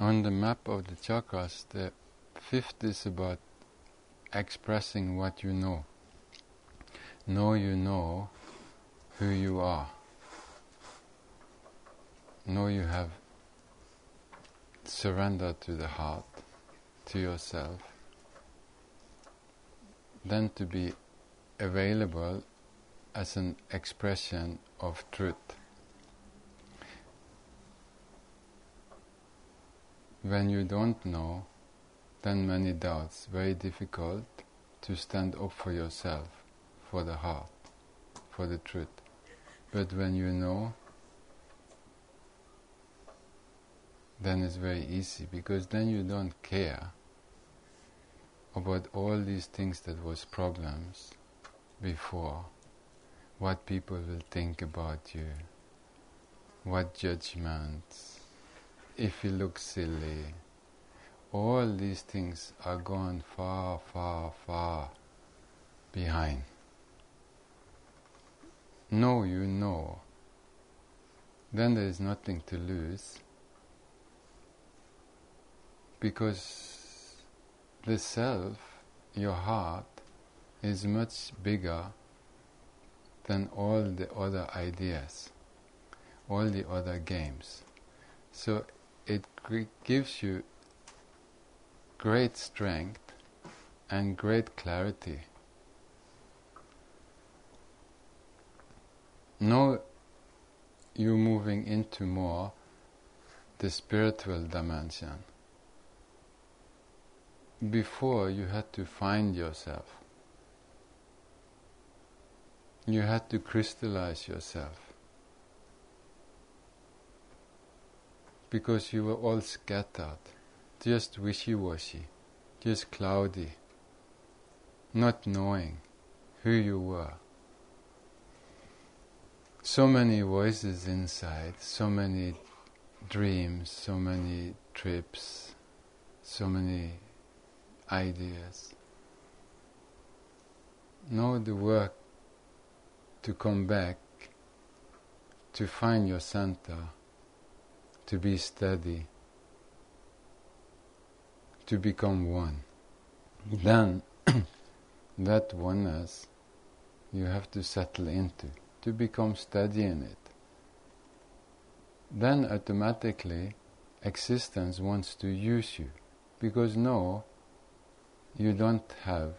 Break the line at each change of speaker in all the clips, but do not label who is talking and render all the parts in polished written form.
On the map of the chakras, the fifth is about expressing what you know. Know you know who you are. Know you have surrendered to the heart, to yourself. Then to be available as an expression of truth. When you don't know, then many doubts, very difficult to stand up for yourself, for the heart, for the truth. But when you know, then it's very easy, because then you don't care about all these things that was problems before, what people will think about you, what judgments, if you look silly. All these things are gone far, far, far behind. Know you know. Then there is nothing to lose, because the self, your heart, is much bigger than all the other ideas, all the other games. So it gives you great strength and great clarity. Now you're moving into more the spiritual dimension. Before, you had to find yourself. You had to crystallize yourself, because you were all scattered, just wishy-washy, just cloudy, not knowing who you were. So many voices inside, so many dreams, so many trips, so many ideas. Now the work to come back, to find your center, to be steady, to become one. Then that oneness you have to settle into, to become steady in it. Then automatically existence wants to use you, because no, you don't have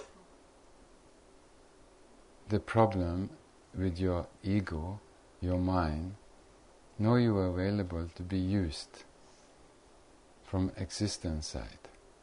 the problem with your ego, your mind. Now you are available to be used from existence side.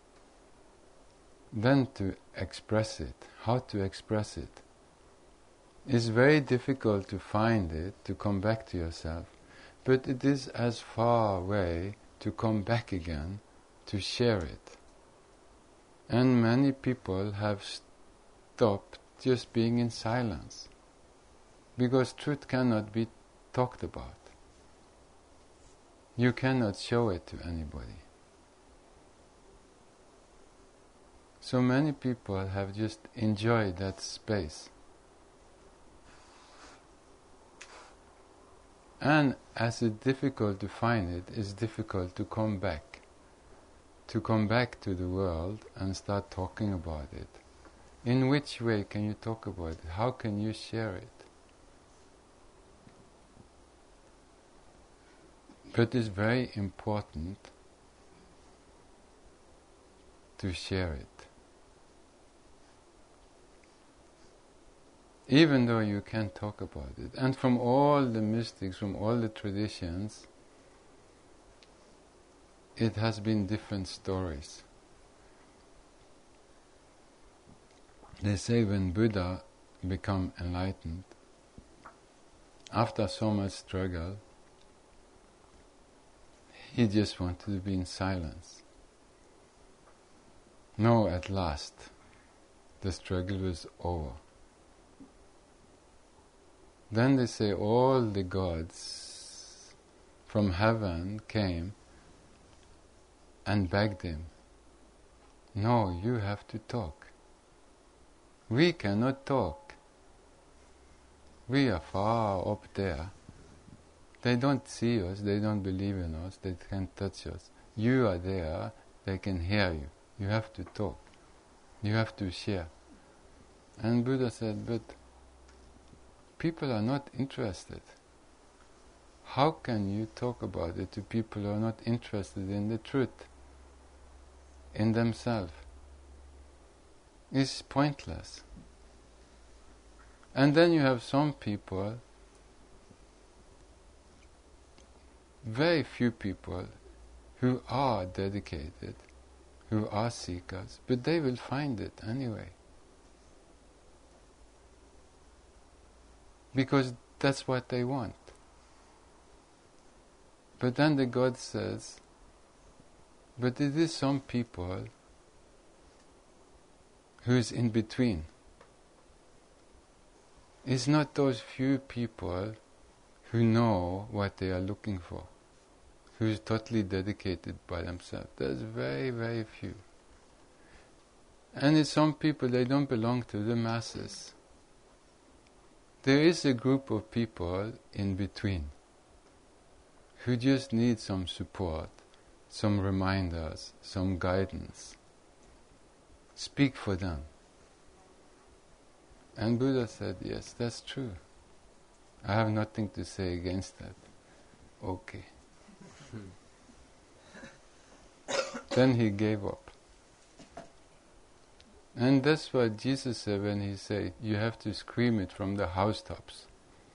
Then to express it, how to express it. It's very difficult to find it, to come back to yourself, but it is as far away to come back again, to share it. And many people have stopped just being in silence, because truth cannot be talked about. You cannot show it to anybody. So many people have just enjoyed that space. And as it's difficult to find it, it's difficult to come back to the world and start talking about it. In which way can you talk about it? How can you share it? But it's very important to share it. Even though you can't talk about it. And from all the mystics, from all the traditions, it has been different stories. They say when Buddha became enlightened, after so much struggle, he just wanted to be in silence. No, at last, the struggle was over. Then they say all the gods from heaven came and begged him, no, you have to talk. We cannot talk. We are far up there. They don't see us, they don't believe in us, they can't touch us. You are there, they can hear you. You have to talk. You have to share. And Buddha said, but people are not interested. How can you talk about it to people who are not interested in the truth, in themselves? It's pointless. And then you have some people, very few people, who are dedicated, who are seekers, but they will find it anyway. Because that's what they want. But then the God says, but it is some people who's in between. It's not those few people who know what they are looking for, who's totally dedicated by themselves. There's very, very few. And it's some people, they don't belong to the masses. There is a group of people in between who just need some support, some reminders, some guidance. Speak for them. And Buddha said, yes, that's true. I have nothing to say against that. Okay. Then he gave up. And that's what Jesus said when he said, you have to scream it from the housetops.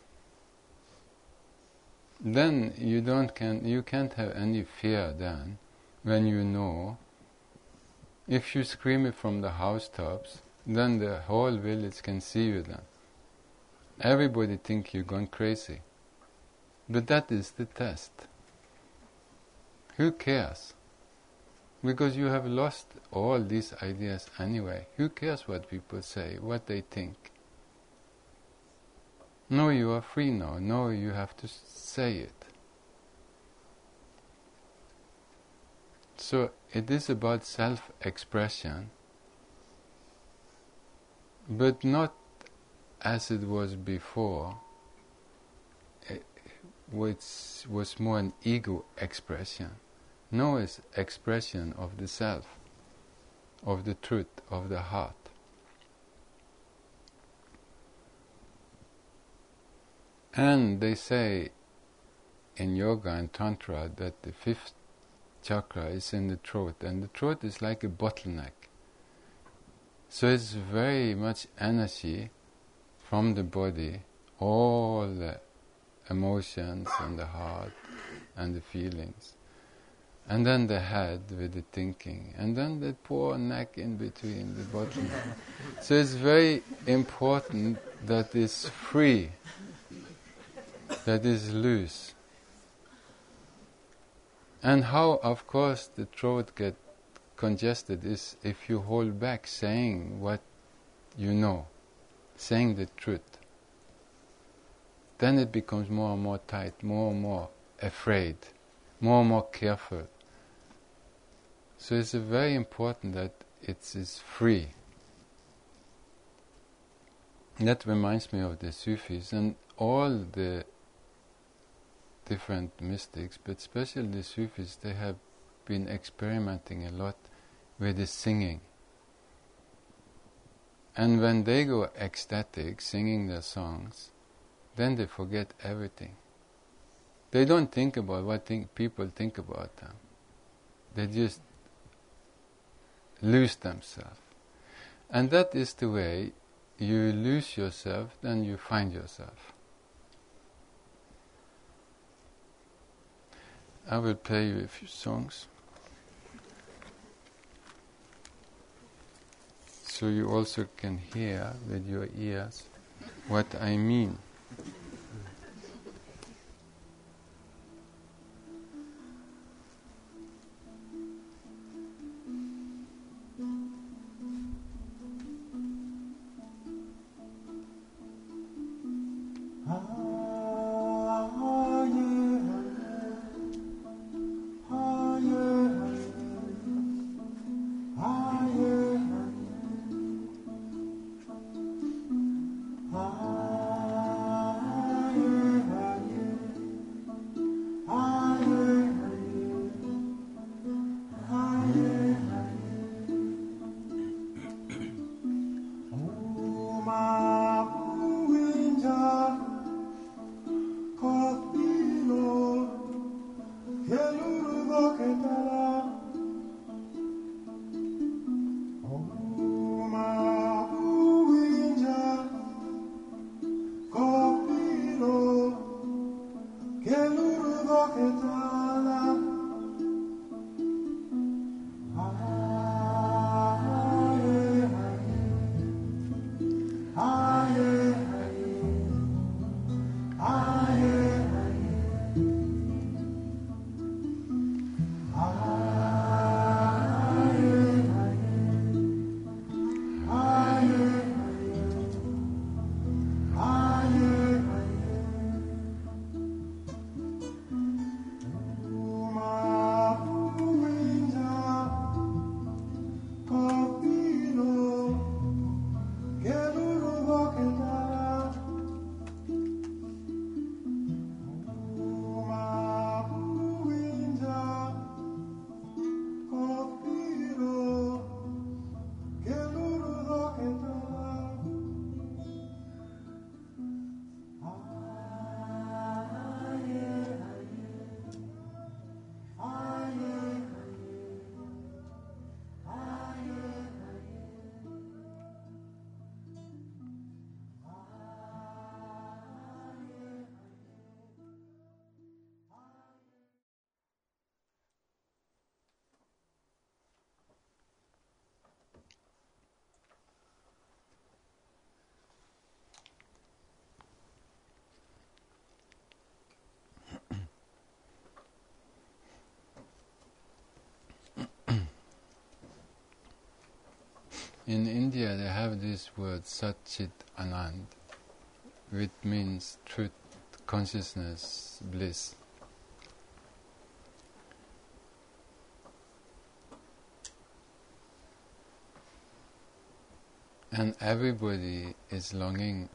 Then you can't have any fear then, when you know. If you scream it from the housetops, then the whole village can see you then. Everybody think you're gone crazy. But that is the test. Who cares? Because you have lost all these ideas anyway. Who cares what people say, what they think? No, you are free now. No, you have to say it. So it is about self-expression, but not as it was before, which was more an ego expression. No, it's expression of the self, of the truth, of the heart. And they say in yoga and tantra that the fifth chakra is in the throat, and the throat is like a bottleneck. So it's very much energy from the body, all the emotions and the heart and the feelings, and then the head with the thinking, and then the poor neck in between the bottleneck. So it's very important that it's free, that is loose. And how, of course, the throat gets congested is if you hold back saying what you know, saying the truth. Then it becomes more and more tight, more and more afraid, more and more careful. So it's very important that it is free. That reminds me of the Sufis and all the different mystics, but especially the Sufis, they have been experimenting a lot with the singing. And when they go ecstatic, singing their songs, then they forget everything. They don't think about what people think about them. They just lose themselves. And that is the way you lose yourself, then you find yourself. I will play you a few songs, so you also can hear with your ears what I mean. In India they have this word Satchit Anand, which means truth, consciousness, bliss. And everybody is longing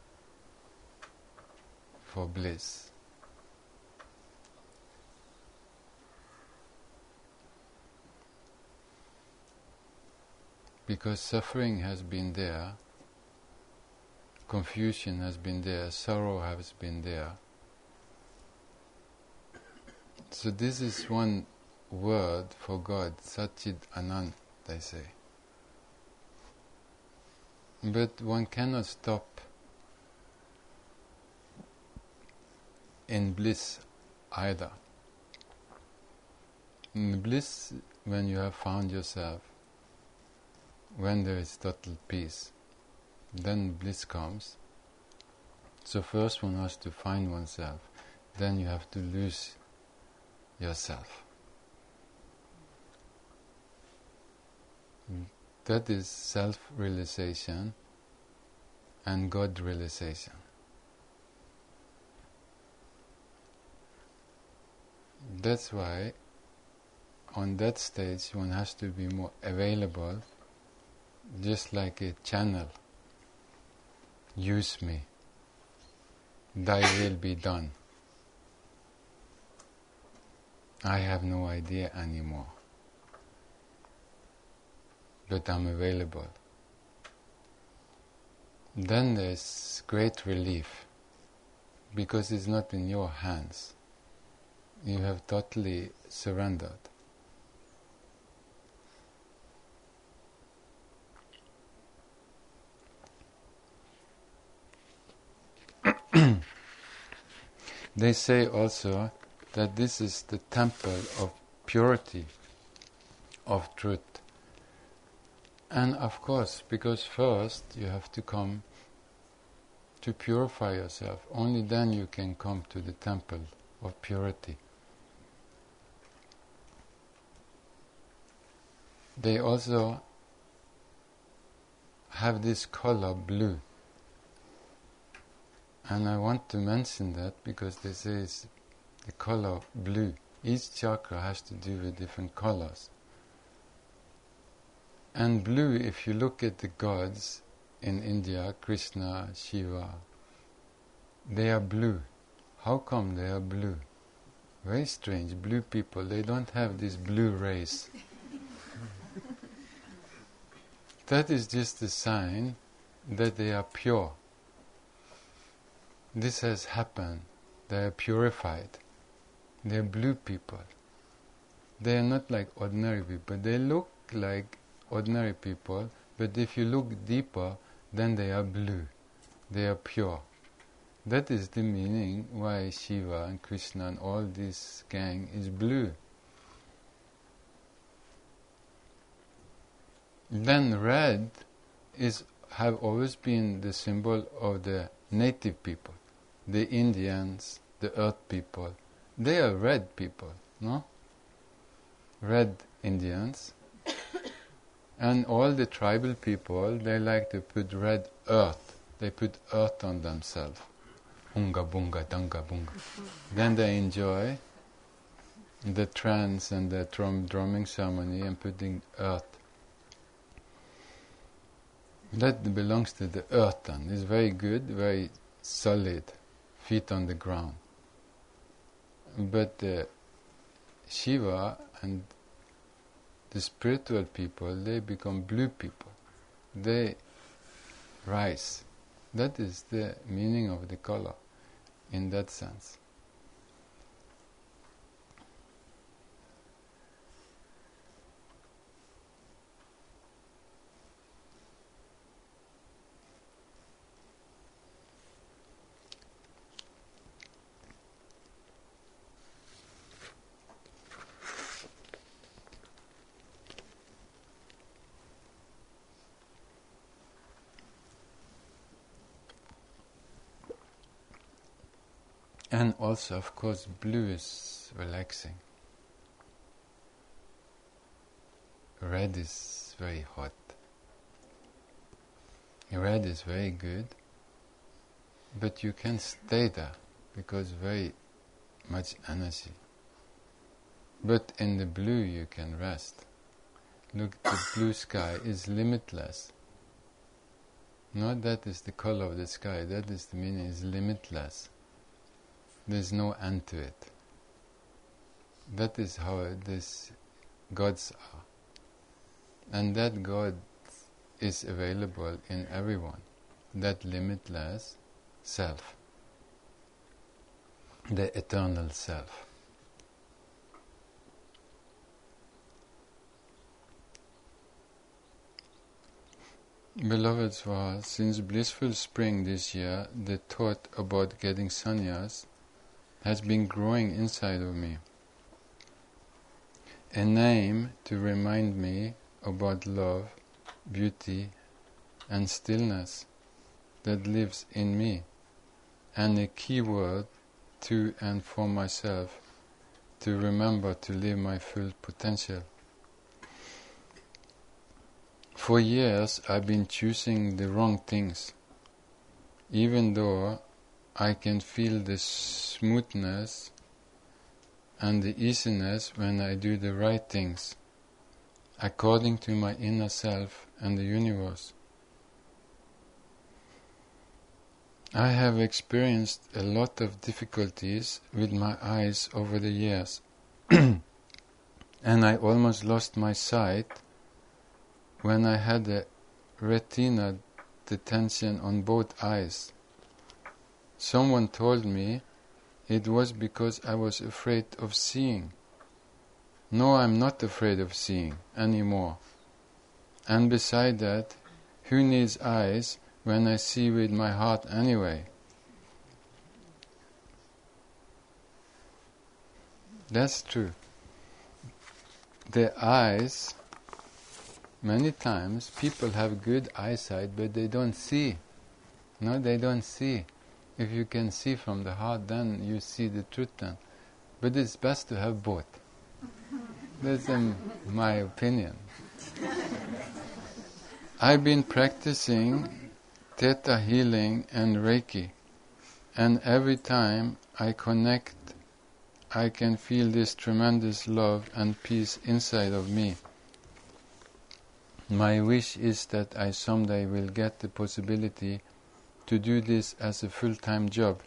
for bliss. Because suffering has been there, confusion has been there, sorrow has been there. So this is one word for God, Satchit Anand, they say. But one cannot stop in bliss either. In bliss, when you have found yourself, when there is total peace, then bliss comes. So first one has to find oneself, then you have to lose yourself. That is self-realization and God-realization. That's why on that stage one has to be more available, just like a channel. Use me. Thy will be done. I have no idea anymore, but I'm available. Then there's great relief, because it's not in your hands. You have totally surrendered. They say also that this is the temple of purity, of truth. And of course, because first you have to come to purify yourself. Only then you can come to the temple of purity. They also have this color blue. And I want to mention that because they say it's the color blue. Each chakra has to do with different colors. And blue, if you look at the gods in India, Krishna, Shiva, they are blue. How come they are blue? Very strange, blue people, they don't have this blue rays. That is just a sign that they are pure. This has happened. They are purified. They are blue people. They are not like ordinary people. They look like ordinary people, but if you look deeper, then they are blue. They are pure. That is the meaning why Shiva and Krishna and all this gang is blue. Then red have always been the symbol of the native people, the Indians, the earth people. They are red people, no? Red Indians. And all the tribal people, they like to put red earth. They put earth on themselves. Unga bunga danga bunga. Then they enjoy the trance and the drumming ceremony and putting earth. That belongs to the earth and is very good, very solid, feet on the ground. But Shiva and the spiritual people, they become blue people. They rise. That is the meaning of the color in that sense. And also, of course, blue is relaxing. Red is very hot. Red is very good, but you can stay there because very much energy. But in the blue you can rest. Look, the blue sky is limitless. Not that is the color of the sky, that is the meaning, is limitless. There's no end to it. That is how these gods are. And that God is available in everyone. That limitless self. The eternal self. Beloved Swaha, since blissful spring this year, the thought about getting sannyas has been growing inside of me. A name to remind me about love, beauty, and stillness that lives in me, and a key word to and for myself to remember to live my full potential. For years I've been choosing the wrong things, even though I can feel the smoothness and the easiness when I do the right things, according to my inner self and the universe. I have experienced a lot of difficulties with my eyes over the years, and I almost lost my sight when I had a retina detention on both eyes. Someone told me it was because I was afraid of seeing. No, I'm not afraid of seeing anymore. And beside that, who needs eyes when I see with my heart anyway? That's true. The eyes, many times people have good eyesight, but they don't see. No, they don't see. If you can see from the heart, then you see the truth then. But it's best to have both. That's my opinion. I've been practicing Theta healing and Reiki, and every time I connect, I can feel this tremendous love and peace inside of me. My wish is that I someday will get the possibility to do this as a full-time job.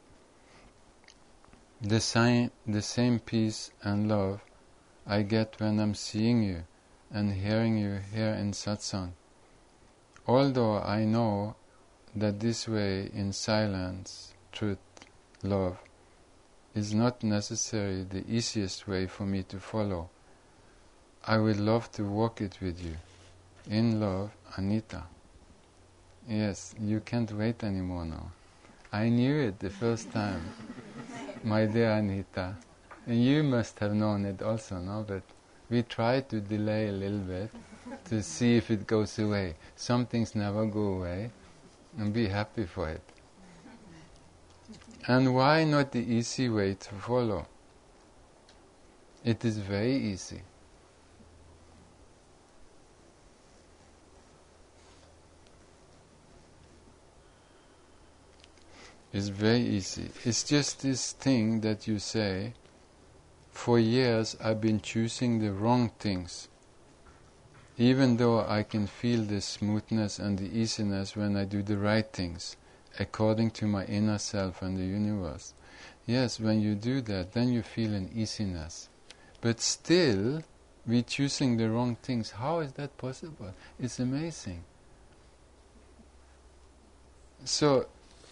The same peace and love I get when I'm seeing you and hearing you here in satsang. Although I know that this way in silence, truth, love, is not necessarily the easiest way for me to follow, I would love to walk it with you. In love, Anita. Yes, you can't wait anymore now. I knew it the first time, my dear Anita. And you must have known it also, no? But we try to delay a little bit to see if it goes away. Some things never go away, and be happy for it. And why not the easy way to follow? It is very easy. It's very easy. It's just this thing that you say, for years I've been choosing the wrong things. Even though I can feel the smoothness and the easiness when I do the right things, according to my inner self and the universe. Yes, when you do that, then you feel an easiness. But still, we're choosing the wrong things. How is that possible? It's amazing. So,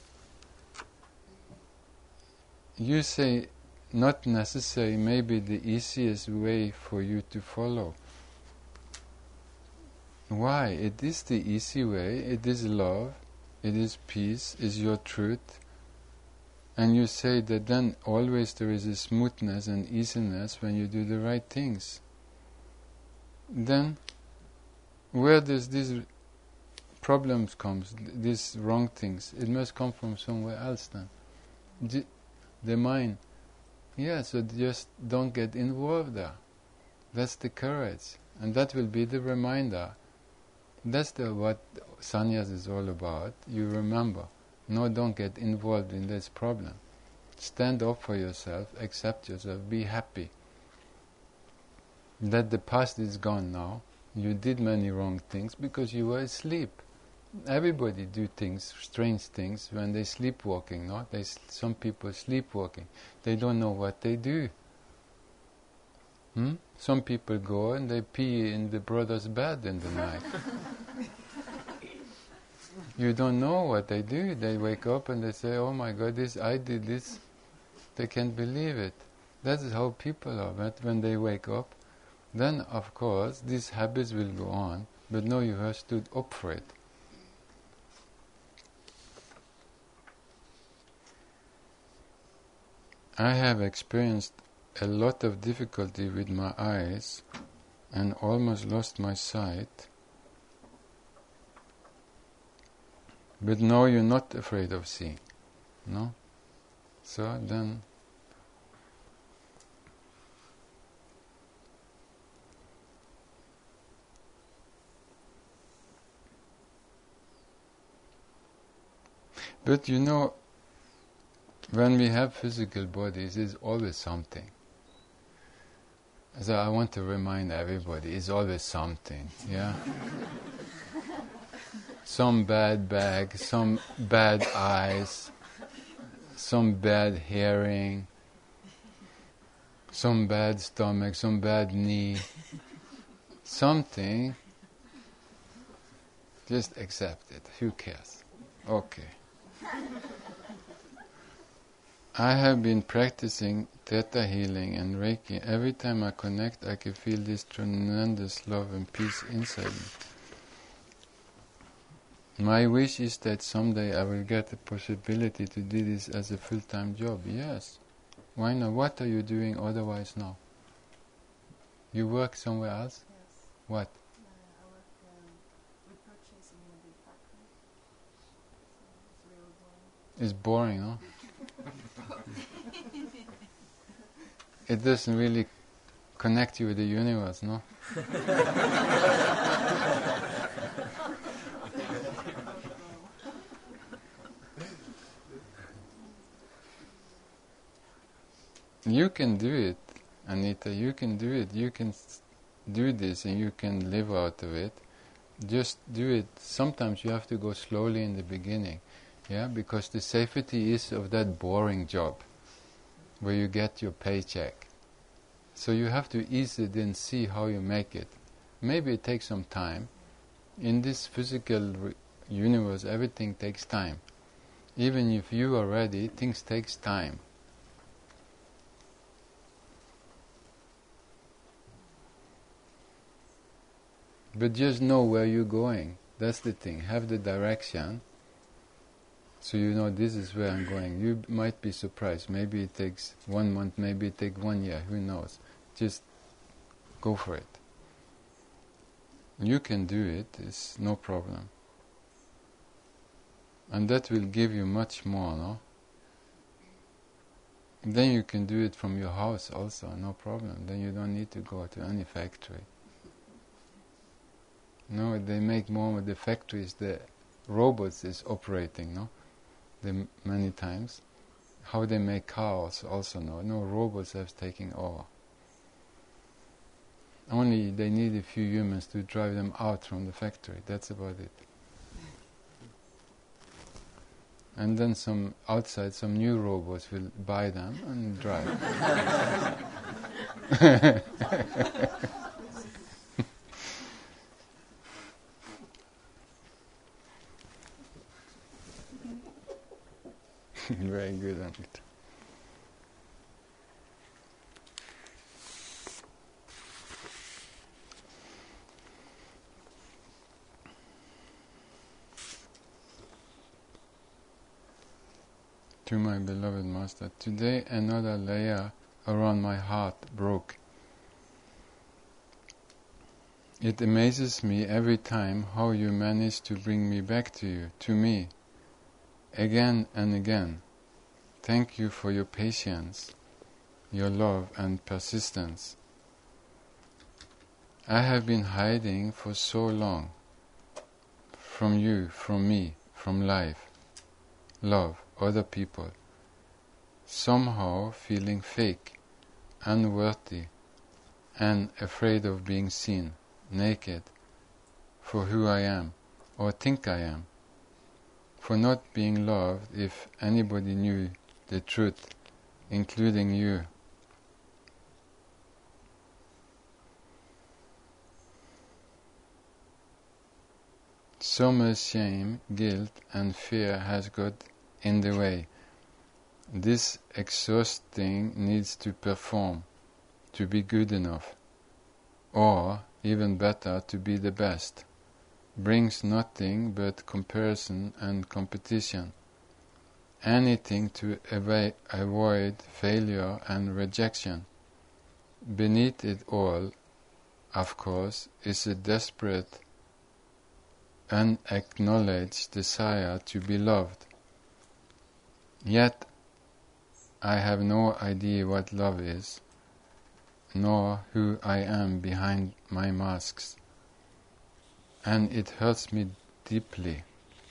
you say, not necessary, maybe the easiest way for you to follow. Why? It is the easy way, it is love, it is peace, is your truth. And you say that then always there is a smoothness and easiness when you do the right things. Then, where does these problems come, these wrong things? It must come from somewhere else then. The mind. Yeah, so just don't get involved there. That's the courage. And that will be the reminder. That's what sannyas is all about. You remember. No, don't get involved in this problem. Stand up for yourself, accept yourself, be happy. That the past is gone now. You did many wrong things because you were asleep. Everybody do things, strange things, when they sleepwalking, no? Some people sleepwalking. They don't know what they do. Some people go and they pee in the brother's bed in the night. You don't know what they do. They wake up and they say, oh my God, I did this. They can't believe it. That is how people are. But when they wake up, then of course these habits will go on. But no, you have stood up for it. I have experienced a lot of difficulty with my eyes and almost lost my sight. But now you're not afraid of seeing, no? So then, but you know, when we have physical bodies, it's always something. So I want to remind everybody, it's always something, yeah? Some bad back, some bad eyes, some bad hearing, some bad stomach, some bad knee, something, just accept it, who cares? Okay. I have been practicing Theta healing and Reiki. Every time I connect, I can feel this tremendous love and peace inside me. My wish is that someday I will get the possibility to do this as a full-time job. Yes. Why not? What are you doing otherwise now? You work somewhere else?
Yes.
What?
I work with purchasing in a big factory. So it's really boring.
It's boring, no? It doesn't really connect you with the universe, no? You can do it, Anita, you can do it. You can do this and you can live out of it. Just do it. Sometimes you have to go slowly in the beginning, yeah, because the safety is of that boring job where you get your paycheck. So you have to ease it and see how you make it. Maybe it takes some time. In this physical universe, everything takes time. Even if you are ready, things takes time. But just know where you're going. That's the thing. Have the direction. So you know this is where I'm going. You might be surprised. Maybe it takes 1 month, maybe it takes 1 year, who knows. Just go for it. You can do it, it's no problem. And that will give you much more, no? Then you can do it from your house also, no problem. Then you don't need to go to any factory. No, they make more with the factories, the robots is operating, no? Many times. How they make cars also, no robots have taken over. Only they need a few humans to drive them out from the factory, that's about it. And then some new robots will buy them and drive. Very good, Anita. To my beloved Master, today another layer around my heart broke. It amazes me every time how you manage to bring me back to you, to me, again and again. Thank you for your patience, your love and persistence. I have been hiding for so long from you, from me, from life, love, other people, somehow feeling fake, unworthy, and afraid of being seen, naked, for who I am, or think I am, for not being loved if anybody knew the truth, including you. So much shame, guilt, and fear has got in the way. This exhausting needs to perform, to be good enough, or, even better, to be the best. Brings nothing but comparison and competition. Anything to avoid failure and rejection. Beneath it all, of course, is a desperate, unacknowledged desire to be loved. Yet, I have no idea what love is, nor who I am behind my masks, and it hurts me deeply.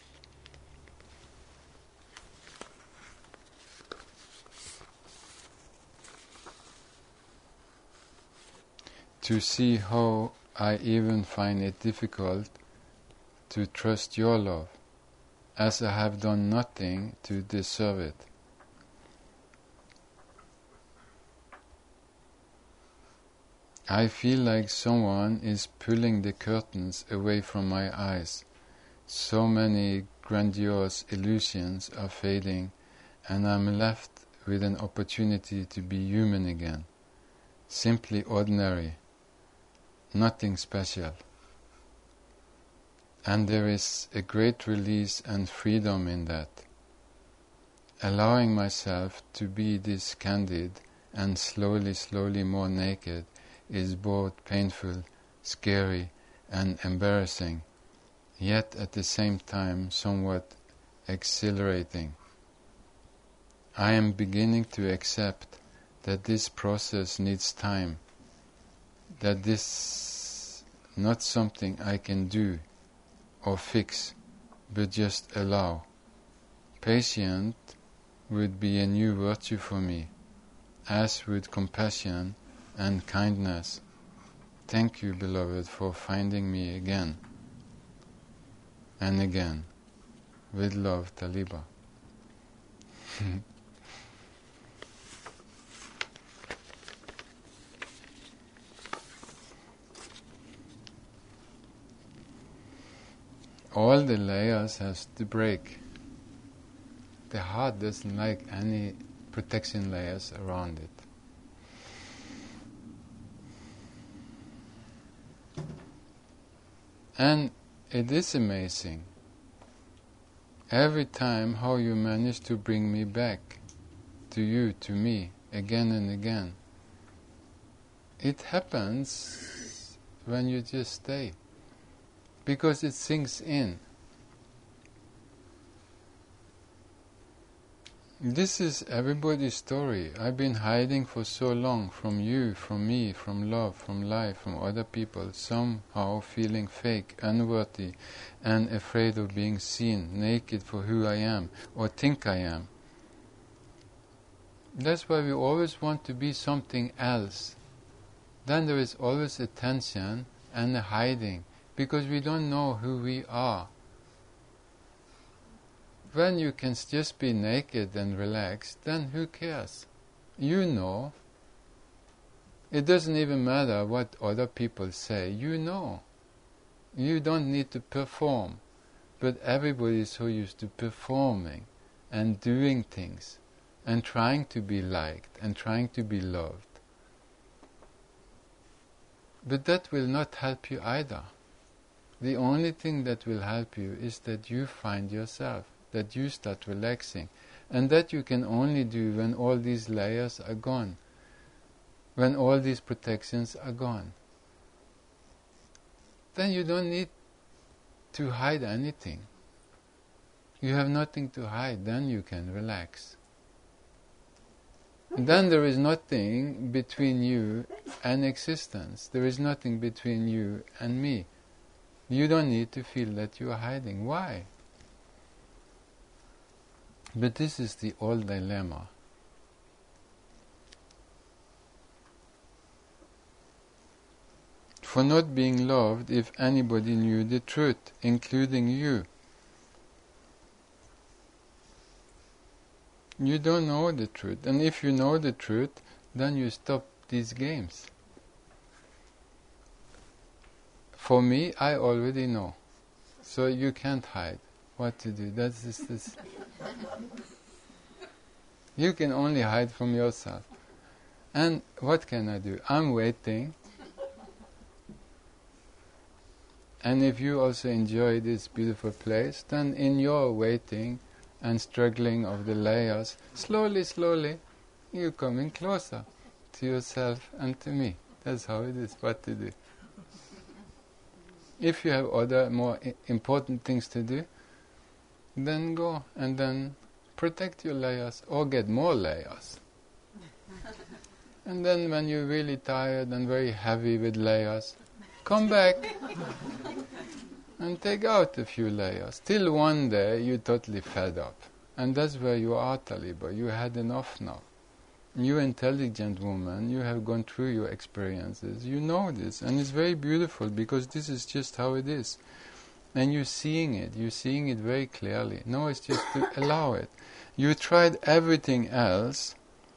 To see how I even find it difficult to trust your love, as I have done nothing to deserve it. I feel like someone is pulling the curtains away from my eyes. So many grandiose illusions are fading, and I'm left with an opportunity to be human again, simply ordinary, nothing special. And there is a great release and freedom in that. Allowing myself to be this candid and slowly more naked is both painful, scary, and embarrassing, yet at the same time somewhat exhilarating. I am beginning to accept that this process needs time, that this is not something I can do or fix, but just allow. Patient would be a new virtue for me, as would compassion and kindness. Thank you, beloved, for finding me again and again. With love, Taliba. All the layers has to break. The heart doesn't like any protection layers around it. And it is amazing. every time how you manage to bring me back to you, to me, again and again. It happens when you just stay, because it sinks in. This is everybody's story. I've been hiding for so long from you, from me, from love, from life, from other people, somehow feeling fake, unworthy, and afraid of being seen, naked for who I am, or think I am. That's why we always want to be something else. Then there is always a tension and a hiding, because we don't know who we are. When you can just be naked and relaxed, then who cares? You know. It doesn't even matter what other people say. You know. You don't need to perform. But everybody is so used to performing and doing things and trying to be liked and trying to be loved. But that will not help you either. The only thing that will help you is that you find yourself, that you start relaxing, and that you can only do when all these layers are gone, when all these protections are gone. Then you don't need to hide anything. You have nothing to hide, then you can relax. Then there is nothing between you and existence. There is nothing between you and me. You don't need to feel that you are hiding. Why? But this is the old dilemma. For not being loved if anybody knew the truth, including you. You don't know the truth, and if you know the truth, then you stop these games. For me, I already know, so you can't hide what to do. That's this. You can only hide from yourself. And what can I do? I'm waiting. And if you also enjoy this beautiful place, then in your waiting and struggling of the layers, slowly, slowly, you're coming closer to yourself and to me. That's how it is, what to do. If you have other more important things to do, then go and then protect your layers or get more layers. And then when you're really tired and very heavy with layers, come back and take out a few layers. Till one day you're totally fed up. And that's where you are, Taliba. You had enough now. You're an intelligent woman, you have gone through your experiences, you know this, and it's very beautiful because this is just how it is. And you're seeing it very clearly. Now it's just to allow it. You tried everything else,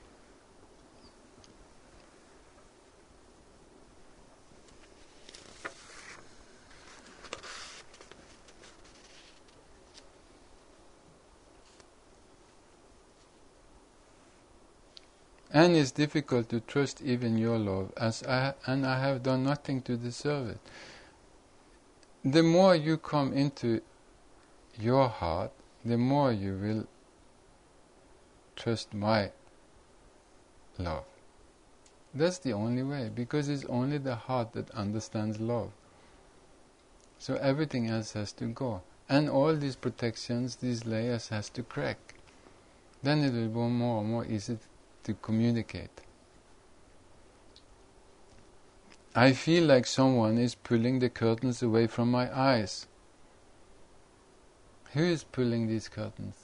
and it's difficult to trust even your love, and I have done nothing to deserve it. The more you come into your heart, the more you will trust my love. That's the only way, because it's only the heart that understands love. So everything else has to go. And all these protections, these layers has to crack. Then it will be more and more easy to communicate. I feel like someone is pulling the curtains away from my eyes. Who is pulling these curtains?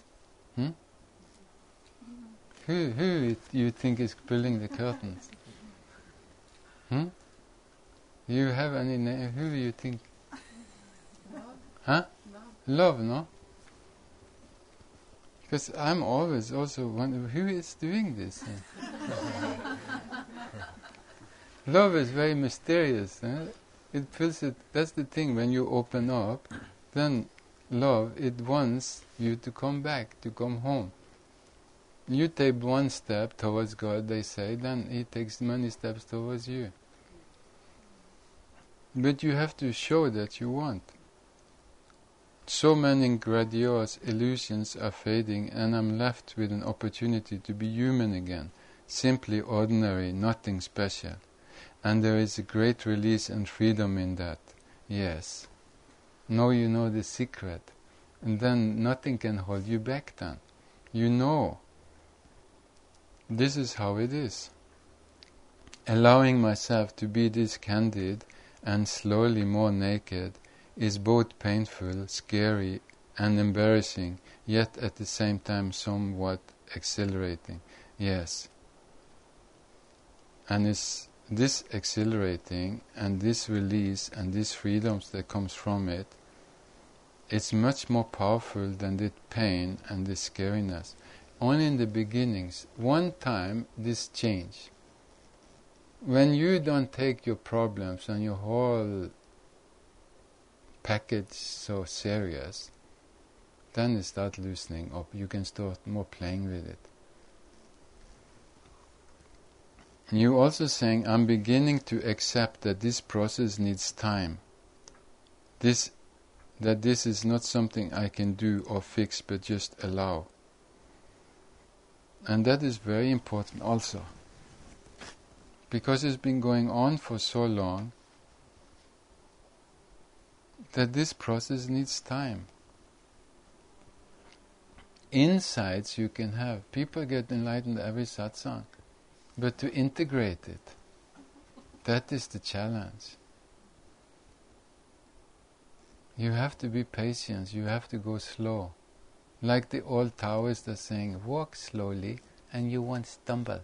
Who you think is pulling the curtains? You have any name? Who do you think?
Love.
Love, no? Because I'm always also wondering, who is doing this? Love is very mysterious. It feels it. That's the thing. When you open up, then love, it wants you to come back, to come home. You take one step towards God, they say, then He takes many steps towards you. But you have to show that you want. So many grandiose illusions are fading, and I'm left with an opportunity to be human again, simply ordinary, nothing special. And there is a great release and freedom in that. Yes. Now you know the secret. And then nothing can hold you back then. You know. This is how it is. Allowing myself to be this candid and slowly more naked is both painful, scary, and embarrassing, yet at the same time somewhat exhilarating. Yes. And it's this exhilarating and this release and these freedoms that comes from it, it's much more powerful than the pain and the scariness. Only in the beginnings, one time this change. When you don't take your problems and your whole package so serious, then you start loosening up. You can start more playing with it. And you're also saying, I'm beginning to accept that this process needs time. That this is not something I can do or fix, but just allow. And that is very important also. Because it's been going on for so long that this process needs time. Insights you can have. People get enlightened every satsang. But to integrate it, that is the challenge. You have to be patient, you have to go slow. Like the old Taoists are saying, walk slowly and you won't stumble.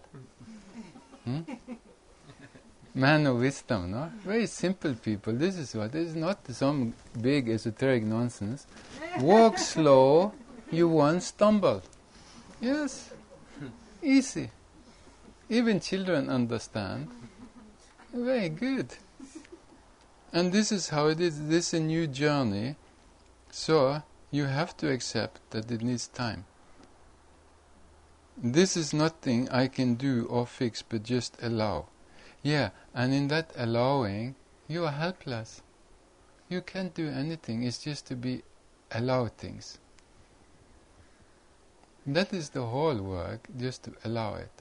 Man of wisdom, no? Very simple people. This is not some big esoteric nonsense. Walk slow, you won't stumble. Yes, easy. Even children understand. Very good. And this is how it is. This is a new journey. So you have to accept that it needs time. This is nothing I can do or fix, but just allow. Yeah, and in that allowing, you are helpless. You can't do anything. It's just to be allow things. That is the whole work, just to allow it.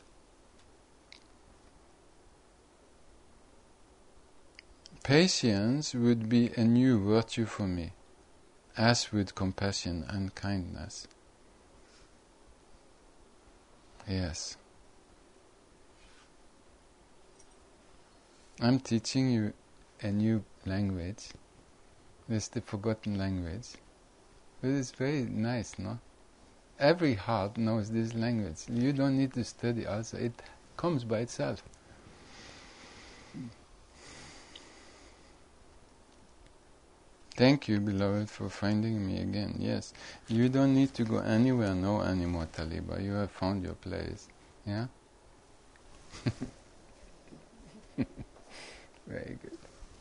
Patience would be a new virtue for me, as would compassion and kindness. Yes. I'm teaching you a new language. It's the forgotten language. But it's very nice, no? Every heart knows this language. You don't need to study also. It comes by itself. Thank you, beloved, for finding me again. Yes, you don't need to go anywhere now anymore, Taliba. You have found your place. Yeah? Very good.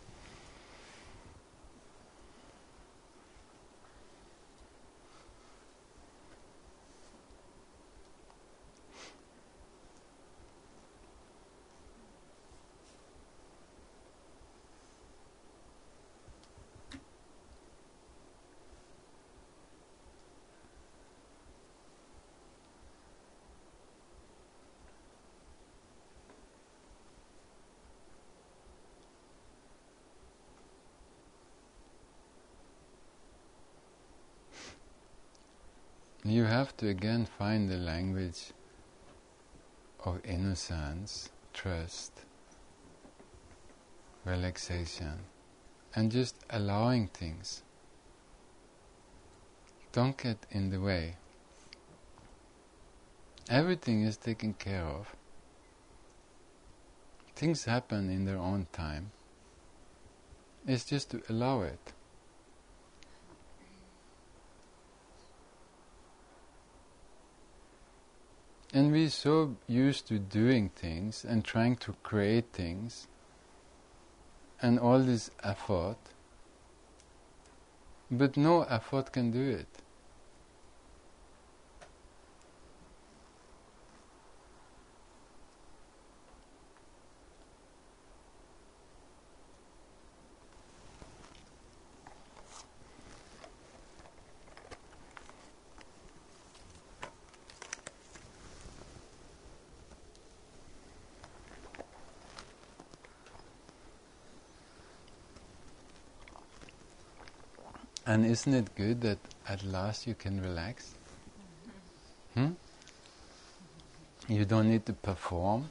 You have to again find the language of innocence, trust, relaxation, and just allowing things. Don't get in the way. Everything is taken care of. Things happen in their own time. It's just to allow it. And we're so used to doing things and trying to create things and all this effort, but no effort can do it. And isn't it good that at last you can relax? You don't need to perform.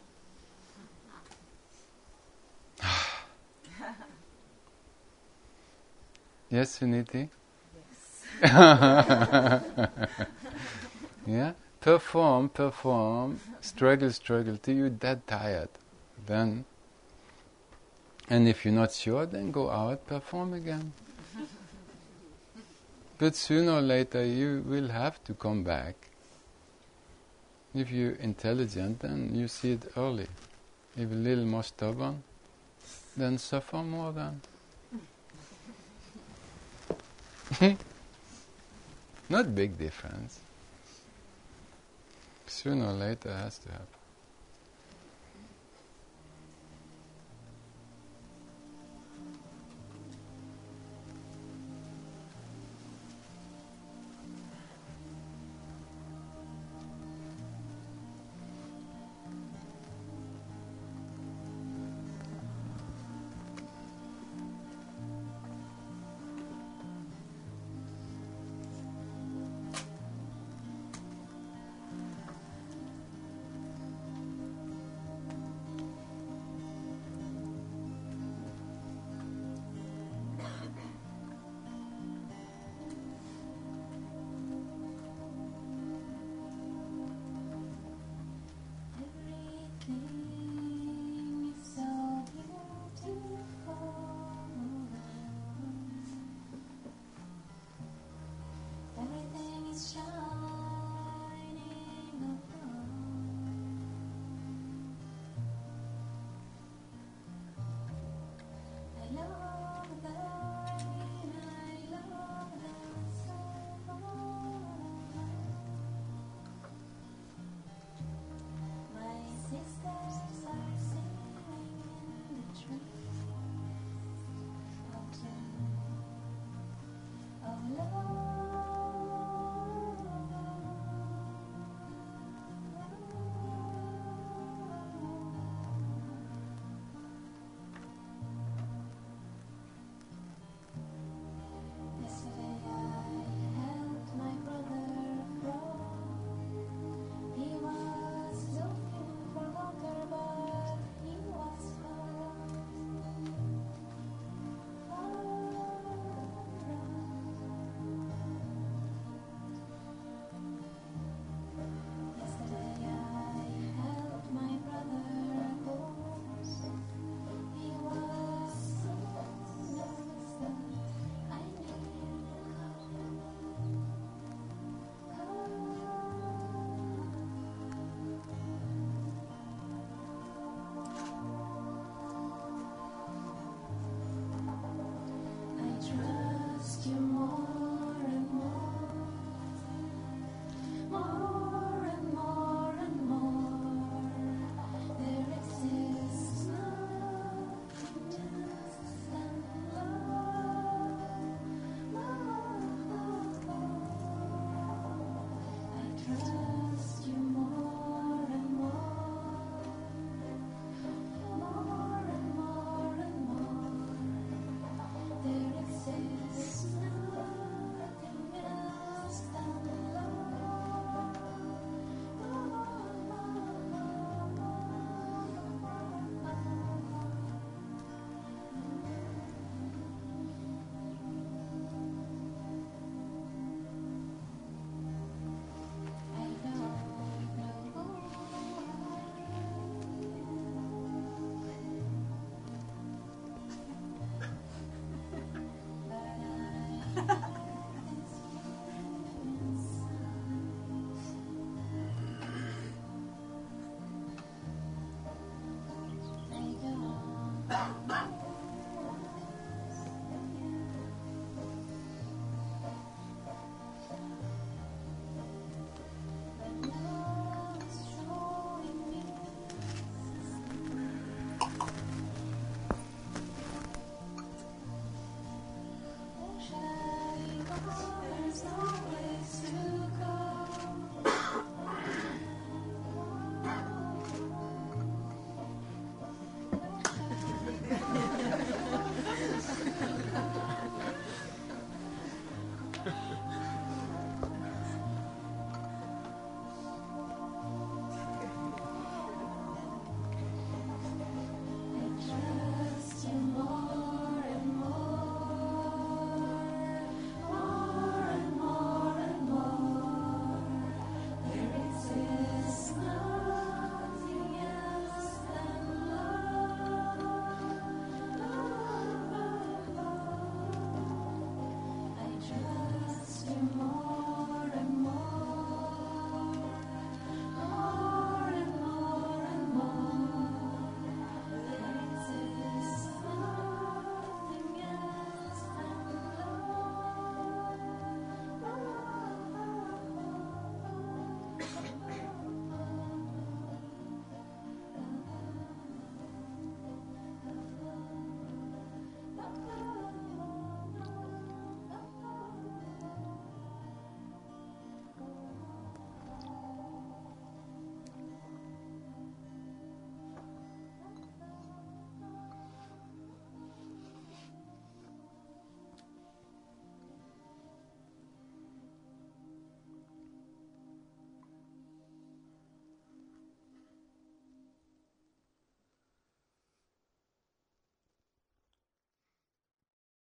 Yes, Suniti?
Yes.
Yeah? Perform, struggle till you're that tired. Then, and if you're not sure, then go out, perform again. But sooner or later you will have to come back. If you're intelligent, then you see it early. If a little more stubborn, then suffer more then. Not big difference. Sooner or later it has to happen.